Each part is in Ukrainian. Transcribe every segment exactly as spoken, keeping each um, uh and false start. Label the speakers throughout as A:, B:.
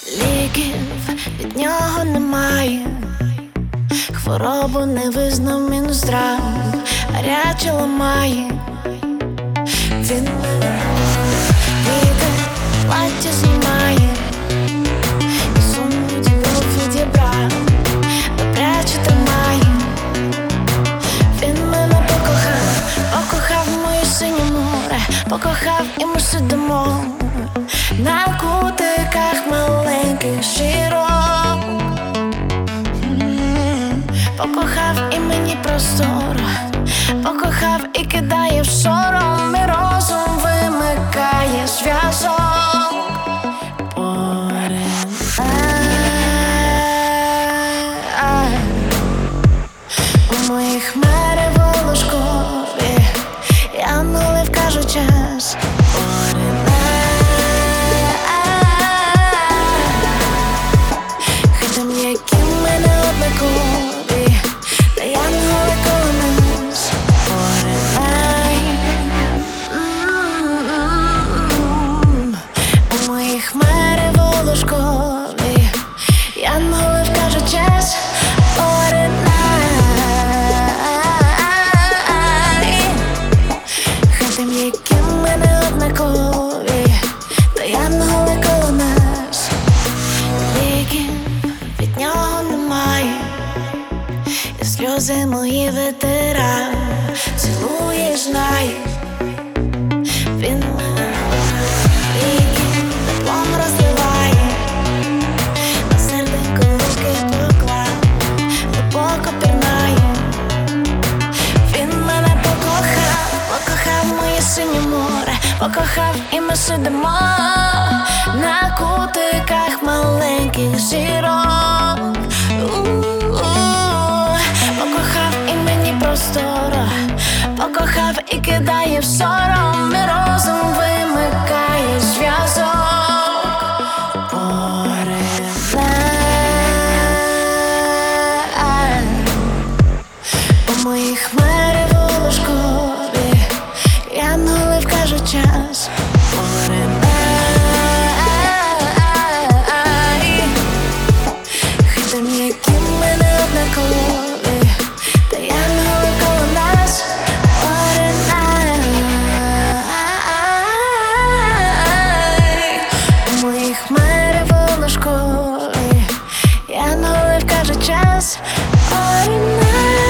A: Ліків від нього немає, хворобу не визнав Мінздрав, гаряче ламає. Він мене піде, плаття знімає, і сумну діву відібрав, добряче тримає. Він мене покохав, покохав моє синє море, покохав, і ми сидимо на кутиках маленьких жирок. Покохав і мені простор, покохав і кидає в сором, і розум вимикає зв'язок. Поринай у мої хмари волошкові, янголи вкажуть час. Які в мене однакові, та янголи коло нас. Поринай у мої хмари волошкові, янголи вкажуть час. Поринай, хай там які в мене однакові, та янголи коло нас. Ліків від нього немає, і сльози мої витирав, цілує, знає. Він мене ріки теплом розливає, на серденько руки поклав, глибоко пірнає. Він мене покохав, покохав моє синє море, покохав, і ми сидимо на кутиках маленьких зірок. Покохав і мені простора, покохав і кидає в сором, і розум вимикає зв'язок. Поринай у мої хмари волошкові, янголи вкажуть час. Поринай, хай там які в мене однакові, та янголи коло нас. Поринай у мої хмари волошкові, янголи вкажуть час. Поринай,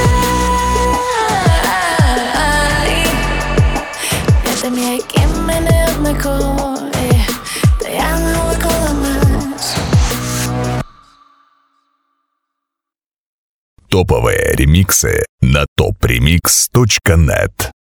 A: хай там які в мене однакові, та янголи коло нас.
B: Топовые ремиксы на топ ремикс точка нет.